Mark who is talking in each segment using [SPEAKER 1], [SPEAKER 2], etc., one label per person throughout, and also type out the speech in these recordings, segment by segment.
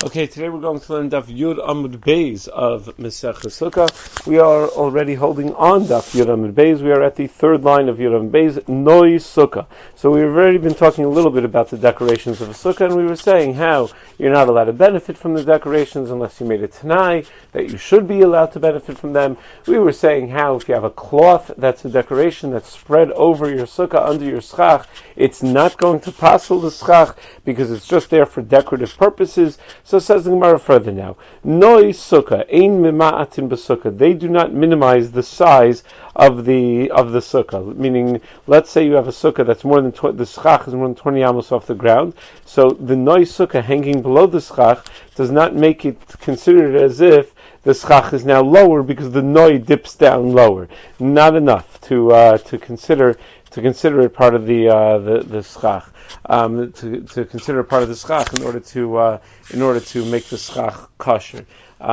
[SPEAKER 1] Okay, today we're going to learn Daf Yud Amud Beis of Maseches Sukkah. We are already holding on Daf Yud Amud Beis. We are at the third line of Yud Amud Beis, Noi Sukkah. So we've already been talking a little bit about the decorations of a sukkah, and we were saying how you're not allowed to benefit from the decorations unless you made a Tanai, that you should be allowed to benefit from them. We were saying how if you have a cloth that's a decoration that's spread over your sukkah, under your schach, it's not going to passel the schach because it's just there for decorative purposes. So says the Gemara further now. Noi sukkah, ein mima'atin b'sukkah. They do not minimize the size of the sukkah. Meaning, let's say you have a sukkah that's more than the schach is more than 20 amos off the ground. So the noi sukkah hanging below the schach does not make it considered as if the schach is now lower because the noi dips down lower. Not enough to consider it part of the schach. To consider it part of the schach in order to make the schach kosher.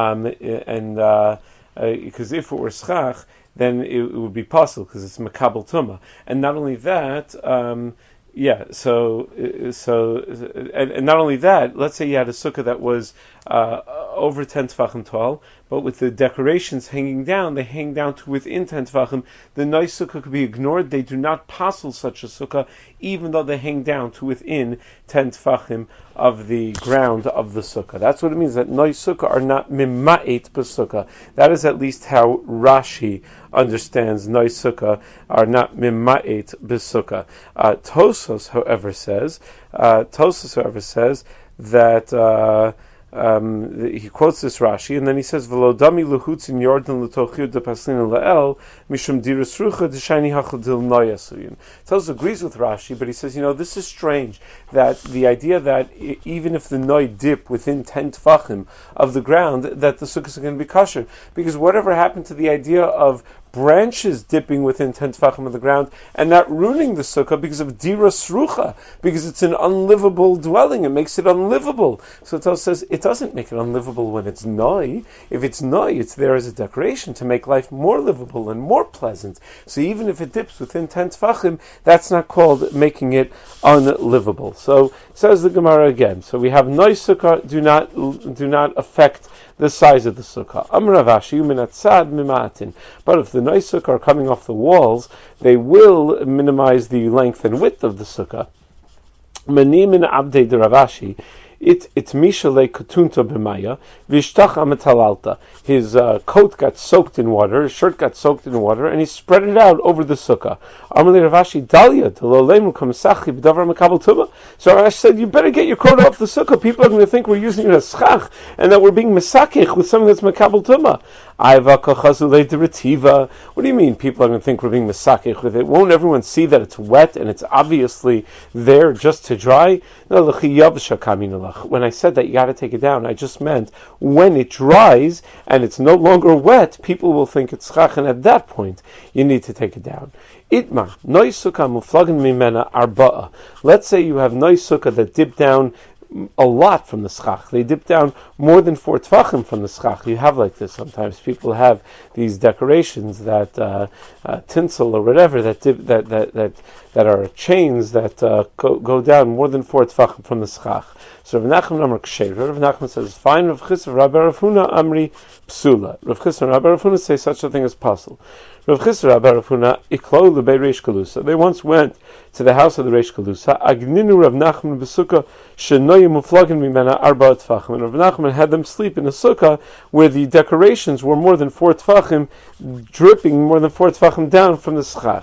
[SPEAKER 1] Because if it were schach, then it would be possible because it's makabel tumah. And not only that, and not only that, let's say you had a sukkah that was over 10 tefachim tall, but with the decorations hanging down, they hang down to within 10 tefachim. The nice sukkah could be ignored. They do not passel such a sukkah, even though they hang down to within 10 tefachim of the ground of the sukkah. That's what it means, that nice sukkah are not mima'et b'sukkah. That is at least how Rashi understands nice sukkah are not mima'et b'sukkah. Tosos, however, says that he quotes this Rashi, and then he says, "V'lo dami luhutzin yordan l'tochir depaslin la'el mishum dirus rucha d'shani hachadil noyasuyin." Tosos agrees with Rashi, but he says, this is strange that the idea that even if the noy dip within 10 tefachim of the ground, that the sukkahs are going to be kosher, because whatever happened to the idea of branches dipping within 10 tefachim of the ground and not ruining the sukkah because of diras rucha, because it's an unlivable dwelling, it makes it unlivable. So Tosos says it doesn't make it unlivable when it's noi. If it's noi, it's there as a decoration to make life more livable and more pleasant. So even if it dips within 10 tefachim, that's not called making it unlivable. So says the Gemara again. So we have noi sukkah do not affect the size of the sukkah. But if the nice sukkah are coming off the walls, they will minimize the length and width of the sukkah. Manimin abdei de Ravashi. It's mishale katunta b'maya v'ishtach ametalalta. His coat got soaked in water, his shirt got soaked in water, and he spread it out over the sukkah. Amalei Ravashi dalia delolemu kamsachi b'davar makabel tuba. So Rashi said, you better get your coat off the sukkah. People are going to think we're using it as schach and that we're being mesakich with something that's makabel tuba. What do you mean people are going to think we're being mesakich with it? Won't everyone see that it's wet and it's obviously there just to dry? No, when I said that you got to take it down, I just meant when it dries and it's no longer wet, people will think it's schach, and at that point you need to take it down. Itma, noi sukkah muflagen mimena arba'a. Let's say you have noi sukkah that dip down a lot from the schach. They dip down more than 4 tefachim from the schach. You have like this sometimes. People have these decorations that tinsel or whatever that are chains that go down more than 4 tefachim from the schach. So Rav Nachman Amar Ksher. Rav Nachman says, fine. Rav Chisda Rabbi Rav Huna Amri Psula. Rav Chisda and Rabbi Rav Huna say such a thing as possible. Rav Chisda Rabbi Rav Huna Iklo Lebei Reish Galusa. They once went to the house of the Reish Galusa. Agninu Rav Nachman b'sukkah shenoyim muflagin mimena arba tefachim. And Rav Nachman had them sleep in a sukkah where the decorations were more than 4 tefachim, dripping more than 4 tefachim down from the schach.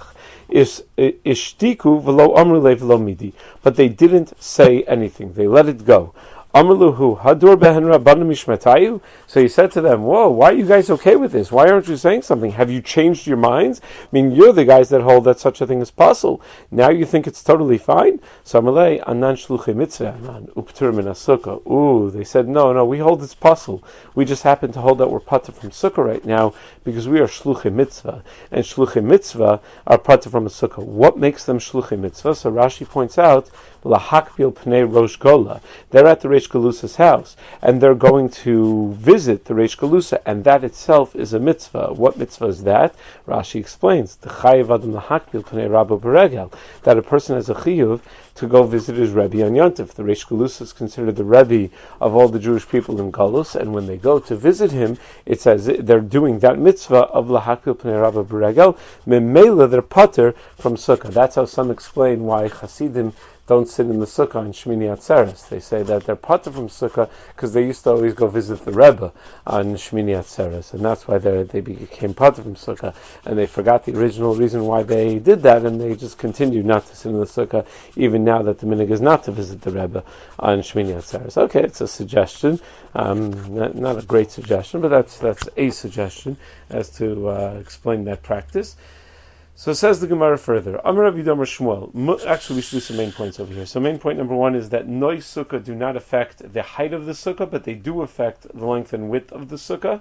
[SPEAKER 1] Ishtiku v'lo amru le v'lo midi. But they didn't say anything. They let it go. Amruhu hadur behen rabbanu mishmatayu. So he said to them, "Whoa, why are you guys okay with this? Why aren't you saying something? Have you changed your minds? I mean, you're the guys that hold that such a thing is possible. Now you think it's totally fine?" So Amalei anan shluchei mitzvah anan uptur min sukkah. Ooh, they said, no, we hold it's possible. We just happen to hold that we're pater from sukkah right now because we are shluchei mitzvah, and shluchei mitzvah are pater from a sukkah. What makes them shluchei mitzvah? So Rashi points out lahakbil pnei rosh gola. They're at the Reish Reish Galusa's house, and they're going to visit the Reish Galusa, and that itself is a mitzvah. What mitzvah is that? Rashi explains, the chayiv adam lahakbil pnei rabbo beregel, that a person has a chiyuv to go visit his Rebbe on Yontif. The Reish Galusa is considered the Rebbe of all the Jewish people in Galus, and when they go to visit him, it says they're doing that mitzvah of lahakbil pnei rabbo beregel. Memela, they're pater from sukkah. That's how some explain why Hasidim don't sit in the sukkah on Shmini Atzeres. They say that they're pater from sukkah because they used to always go visit the Rebbe on Shmini Atzeres, and that's why they became pater from sukkah, and they forgot the original reason why they did that, and they just continue not to sit in the sukkah, even now that the minhag is not to visit the Rebbe on Shmini Atzeres. Okay, it's a suggestion, not a great suggestion, but that's a suggestion as to explain that practice. So says the Gemara further. Amar Rabbi Damar Shmuel. Actually, we should do some main points over here. So main point number one is that noi sukkah do not affect the height of the sukkah, but they do affect the length and width of the sukkah.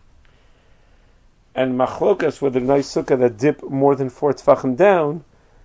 [SPEAKER 1] And machlokas, whether noi sukkah that dip more than 4 tefachim down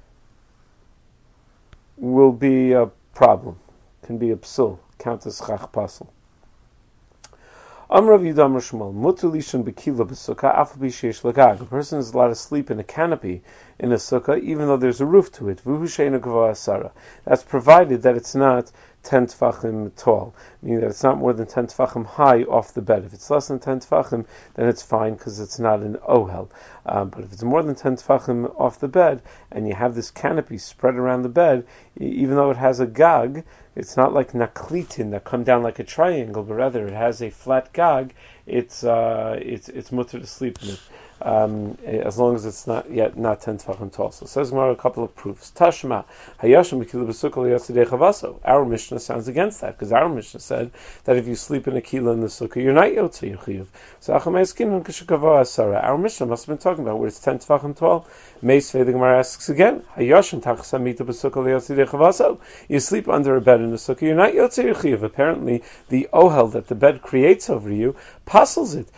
[SPEAKER 1] will be a problem. Can be a psul, count as chach pasul. Amrav Yudam Shmuel, Mutulishan Bekila B'Sukkah, Afal B'Sheish Lagag. A person is allowed to sleep in a canopy in a sukkah, even though there's a roof to it. V'hu she'eino gavah asara. That's provided that it's not 10 tefachim tall, meaning that it's not more than 10 tefachim high off the bed. If it's less than 10 tefachim, then it's fine because it's not an ohel. But if it's more than 10 tefachim off the bed, and you have this canopy spread around the bed, even though it has a gag, it's not like naklitin that come down like a triangle, but rather it has a flat gag. It's mutter to sleep in it, as long as it's not 10 tefachim tall. So says Gemara a couple of proofs. Tashma hayashim b'kila b'sukkah liyatzidei chavaso. Our Mishnah sounds against that, because our Mishnah said that if you sleep in a kila in the sukkah, you're not yotzei your chiyuv. So achamei kishakavah asara. Our Mishnah must have been talking about where it's 10 tefachim tall. Meisvei, the Gemara asks again, hayashim tachsamita b'sukkah liyatzidei chavaso. You sleep under a bed in the sukkah, you're not yotzei your chiyuv. Apparently, the ohel that the bed creates over you passes it.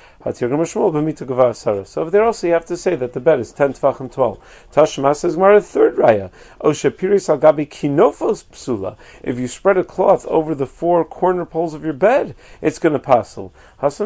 [SPEAKER 1] So over there also you have to say that the bed is 10 tefachim tall. Tashma says Gemara, third raya. Oshapiris al gabi kinofos psula. If you spread a cloth over the 4 corner poles of your bed, it's going to passel. So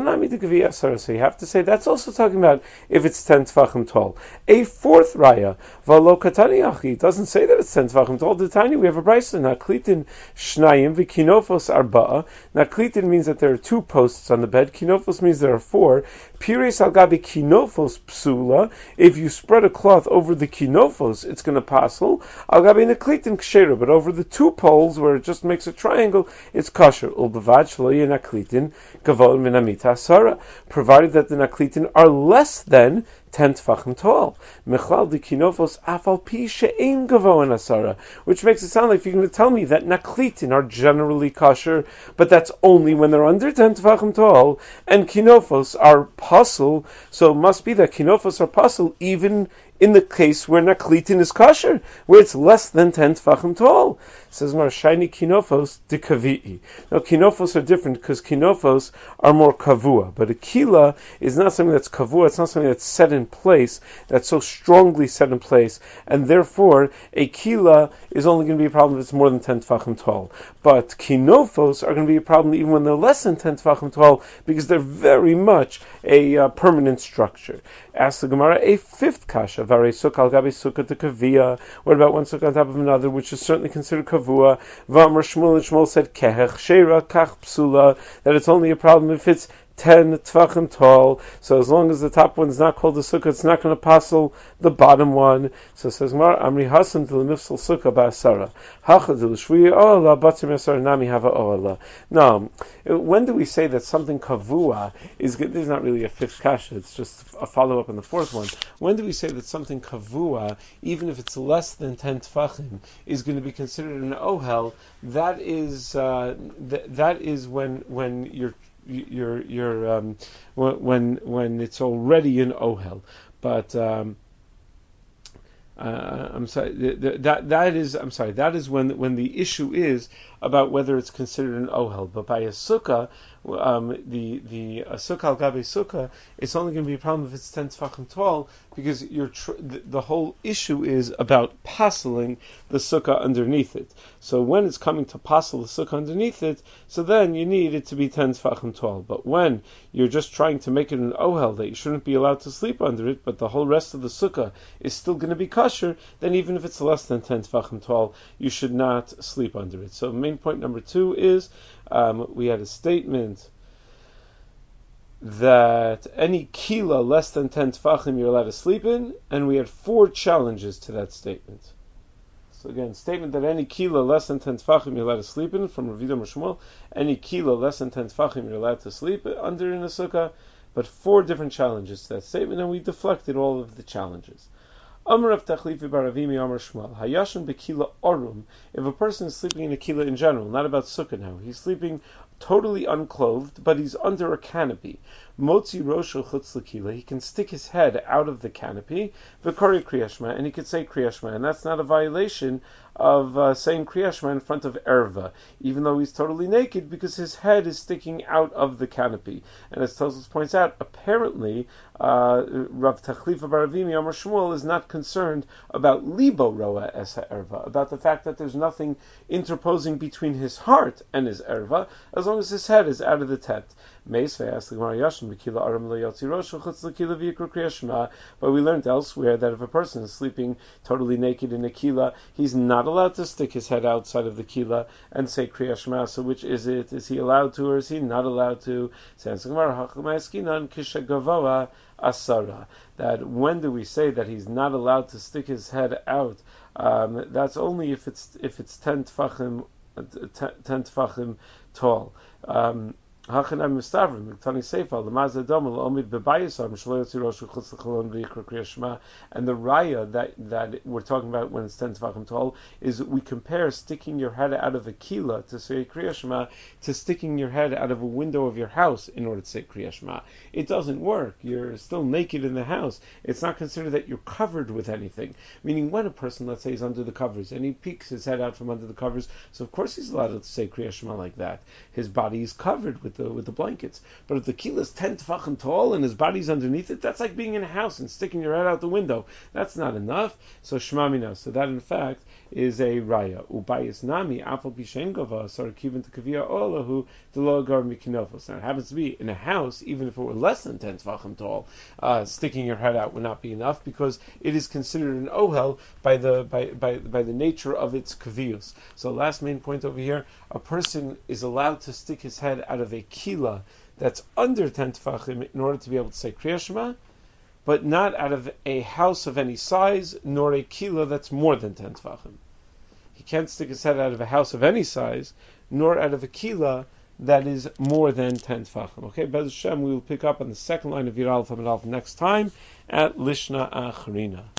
[SPEAKER 1] you have to say that's also talking about if it's 10 tefachim tall. A fourth raya. Valo katani achi. It doesn't say that it's 10 tefachim tall. The tiny we have a brayso. Naklitin shnayim v'kinofos arba'a. Naklitin means that there are 2 posts on the bed. Kinofos means there are 4. Pires al gabi kinofos psula. If you spread a cloth over the kinofos, it's going to passel. Al gabi naklitin kshera. But over the 2 poles where it just makes a triangle, it's kosher. Ulbavad shloye naklitin gavol minamita asara. Provided that the naklitin are less than 10 tefachim tall. Mechlal di kinofos afal pi she'ein gavoin asara. Which makes it sound like you're going to tell me that naklitin are generally kosher, but that's only when they're under 10 tefachim tall, and kinofos are pasul, so it must be that kinofos are pasul even in the case where naklitin is kosher, where it's less than 10 tefachim tall. It says more shiny kinofos de kavi'i. Now kinofos are different because kinofos are more kavua, but a kila is not something that's kavua, it's not something that's set in place, that's so strongly set in place, and therefore a kila is only going to be a problem if it's more than 10 tefachim tall. But kinofos are going to be a problem even when they're less than 10 tefachim tall, because they're very much a permanent structure. Ask the Gemara a fifth kasha. Vare sukkah al gabi sukkah to kavia. What about one sukkah on top of another, which is certainly considered kavua? V'amar Shmuel, and Shmuel said kehech sheira kach psula, that it's only a problem if it's 10 tefachim tall. So as long as the top one is not called a sukkah, it's not going to passel the bottom one. So it says Mar Amri Hasan to the mifsal sukkah ba'asara. Hachad l'shvuya oala batzim yasar nami hava oala. Now, when do we say that something kavua is good? This is not really a fifth kasha, it's just a follow up on the fourth one. When do we say that something kavua, even if it's less than 10 tefachim, is going to be considered an ohel? That is when when it's already in ohel, but I'm sorry. That is when the issue is about whether it's considered an ohel. But by a sukkah, a sukkah al gabe sukkah, it's only going to be a problem if it's 10 tefachim tall, because the whole issue is about passing the sukkah underneath it. So when it's coming to passel the sukkah underneath it, so then you need it to be 10 tefachim tall. But when you're just trying to make it an ohel that you shouldn't be allowed to sleep under it, but the whole rest of the sukkah is still going to be kosher, then even if it's less than 10 tefachim tall, you should not sleep under it. So main point number 2 is, we had a statement that any kila less than 10 tefachim you're allowed to sleep in, and we had 4 challenges to that statement. So again, statement that any kila less than 10 tefachim you're allowed to sleep in, from Rav Yidam Shmuel, any kila less than 10 tefachim you're allowed to sleep under in a sukkah, but 4 different challenges to that statement, and we deflected all of the challenges. Amar Rav Tachlifi bar Ravimi Amar Shmuel Hayashon bekila orum. If a person is sleeping in a kila in general, not about sukkah now, he's sleeping totally unclothed, but he's under a canopy. Motzi rosho chutz l'kila. He can stick his head out of the canopy. V'kori Kriya Shema, and he could say Kriya Shema, and that's not a violation of saying Kriya Shema in front of erva, even though he's totally naked, because his head is sticking out of the canopy. And as Tosfos points out, apparently Rav Tachlifa bar Ravimi Amar Shmuel is not concerned about libo roa es erva, about the fact that there's nothing interposing between his heart and his erva, as long as his head is out of the tent. But we learned elsewhere that if a person is sleeping totally naked in a kila, he's not allowed to stick his head outside of the kila and say Kriya Shema. So which is it? Is he allowed to, or is he not allowed to? That when do we say that he's not allowed to stick his head out? That's only if it's 10 tefachim tall. Hachanam Mistavrim, Tani Seifal, the Mazda Domel, Omid Bebayasam, Shloyotzi Rosh Chutz L'Cholon V'Yikra Kriya Shema, and the raya that we're talking about when it's 10 tefachim tall is we compare sticking your head out of a kila to say Kriya Shema to sticking your head out of a window of your house in order to say Kriya Shema. It doesn't work. You're still naked in the house. It's not considered that you're covered with anything. Meaning when a person, let's say, is under the covers and he peeks his head out from under the covers, so of course he's allowed to say Kriya Shema like that. His body is covered with the blankets. But if the kila is 10 tefachim tall and his body's underneath it, that's like being in a house and sticking your head out the window. That's not enough. So Shema Mina. So that in fact is a raya. Ubayis nami afal pishen gava sar kivin to kavia olahu delo gar mikinofos. Now it happens to be in a house, even if it were less than 10 tefachim tall, sticking your head out would not be enough because it is considered an ohel by the nature of its kavius. So last main point over here, a person is allowed to stick his head out of a kila that's under 10 tefachim in order to be able to say Kriya Shema, but not out of a house of any size, nor a kila that's more than 10 tefachim. He can't stick his head out of a house of any size, nor out of a kila that is more than 10 tefachim. Okay, Bez Hashem, we will pick up on the second line of Yir Aleph Amud Aleph next time at Lishna Acharina.